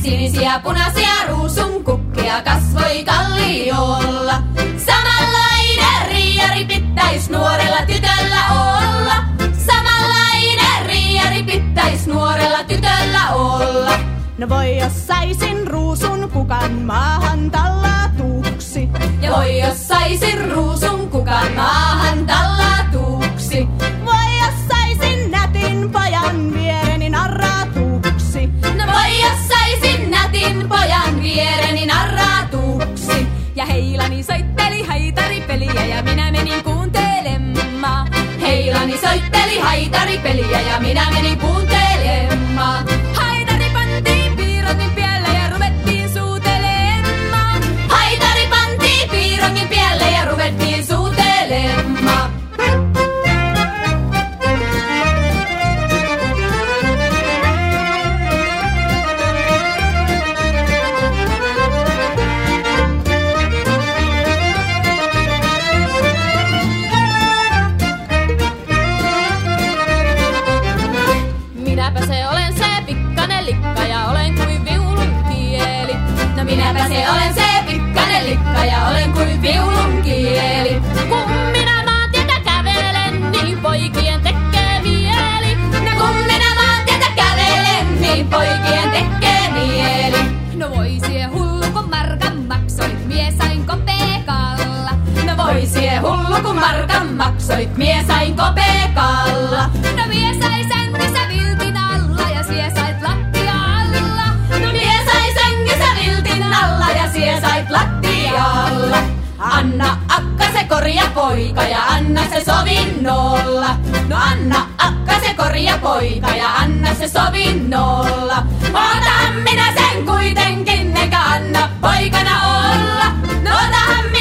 Sinisiä punaisia ruusun kukkia kasvoi kalliolla. Samanlainen riiari pitäis nuorella tytöllä olla. Samanlainen riiari pitäis nuorella tytöllä olla. No voi jos saisin ruusun kukan maahan tallatuksi. Ja voi jos saisin ruusun kukan maahan tallatuksi. Voi jos saisin nätin pojan viereni narratuksi. No voi jos saisin nätin pojan viereni narratuksi. Ja Heilani soitteli haitaripeliä ja minä menin kuuntelemaan. Heilani soitteli haitaripeliä ja minä menin kuuntelemaan. Haitari pantiin piirotin pielle ja ruvettiin suutelemaan. Haitari pantiin piirongin pielle ja ruvettiin suutelemaan. Minäpä se olen se pikkanen likka ja olen kuin viulun kieli. No minäpä se olen se pikkanen likka ja olen kuin viulun kieli. Kun minä maantietä kävelen, niin poikien tekee mieli. No kun minä maantietä kävelen, niin poikien tekee mieli. No voi sie hullu kun markan maksoit, mie sain kopeekalla. No voi sie hullu kun markan maksoit, mie sain kopeekalla. No mie sai sängyssä viltin alla ja sie sait lattialla. No mie sai sängyssä viltin alla ja sie sait lattialla. Anna akka se korja poika ja anna se sovinnolla. No anna akka se korja poika ja anna se sovinnolla. Otan minä sen kuitenkin, enkä anna poikana olla. No otan